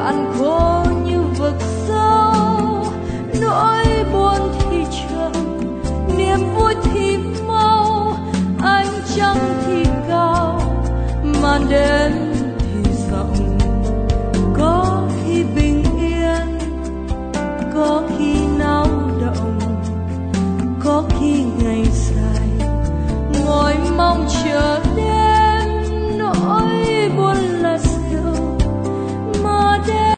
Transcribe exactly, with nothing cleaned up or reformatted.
cạn khô như vực sâu, nỗi buồn thì chậm, niềm vui thì mau, ánh trăng thì cao, màn đêm